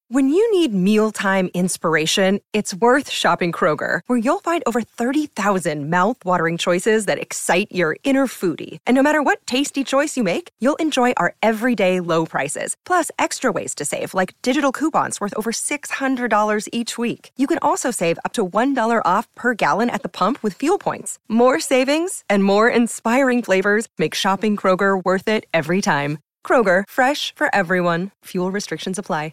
When you need mealtime inspiration, it's worth shopping Kroger, where you'll find over 30,000 mouth-watering choices that excite your inner foodie. And no matter what tasty choice you make, you'll enjoy our everyday low prices, plus extra ways to save, like digital coupons worth over $600 each week. You can also save up to $1 off per gallon at the pump with fuel points. More savings and more inspiring flavors make shopping Kroger worth it every time. Kroger, fresh for everyone. Fuel restrictions apply.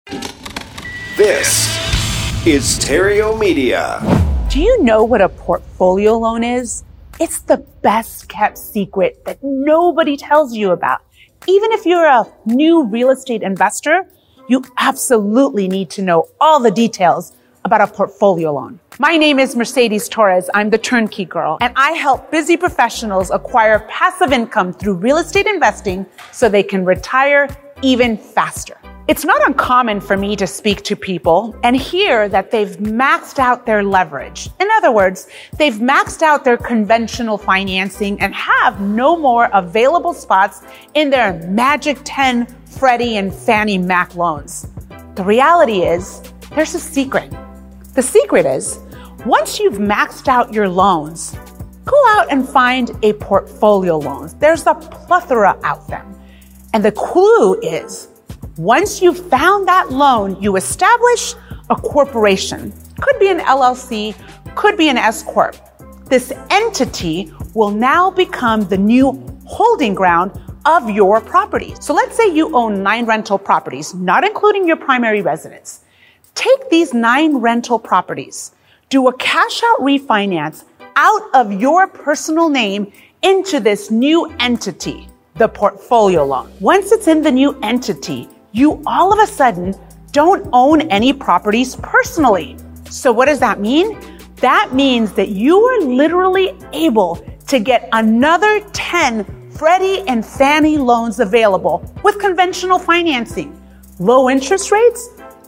This is Stereo Media. Do you know what a portfolio loan is? It's the best kept secret that nobody tells you about. Even if you're a new real estate investor, you absolutely need to know all the details about a portfolio loan. My name is Mercedes Torres. I'm the Turnkey Girl, and I help busy professionals acquire passive income through real estate investing so they can retire even faster. It's not uncommon for me to speak to people and hear that they've maxed out their leverage. In other words, they've maxed out their conventional financing and have no more available spots in their Magic 10 Freddie and Fannie Mac loans. The reality is, there's a secret. The secret is, once you've maxed out your loans, go out and find a portfolio loan. There's a plethora out there. And the clue is, once you've found that loan, you establish a corporation. Could be an LLC, could be an S-Corp. This entity will now become the new holding ground of your property. So let's say you own 9 rental properties, not including your primary residence. Take these 9 rental properties, do a cash out refinance out of your personal name into this new entity, the portfolio loan. Once it's in the new entity, you all of a sudden don't own any properties personally. So what does that mean? That means that you are literally able to get another 10 Freddie and Fannie loans available with conventional financing, low interest rates,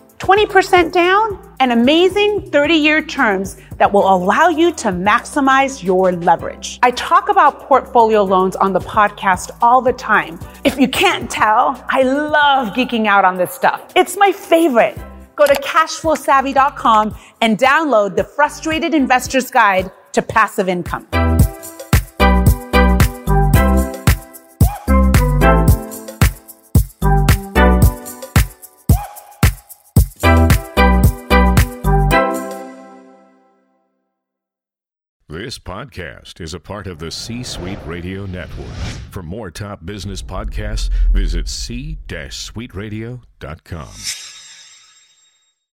20% down, and amazing 30-year terms that will allow you to maximize your leverage. I talk about portfolio loans on the podcast all the time. If you can't tell, I love geeking out on this stuff. It's my favorite. Go to cashflowsavvy.com and download the Frustrated Investor's Guide to Passive Income. This podcast is a part of the C-Suite Radio Network. For more top business podcasts, visit c-suiteradio.com.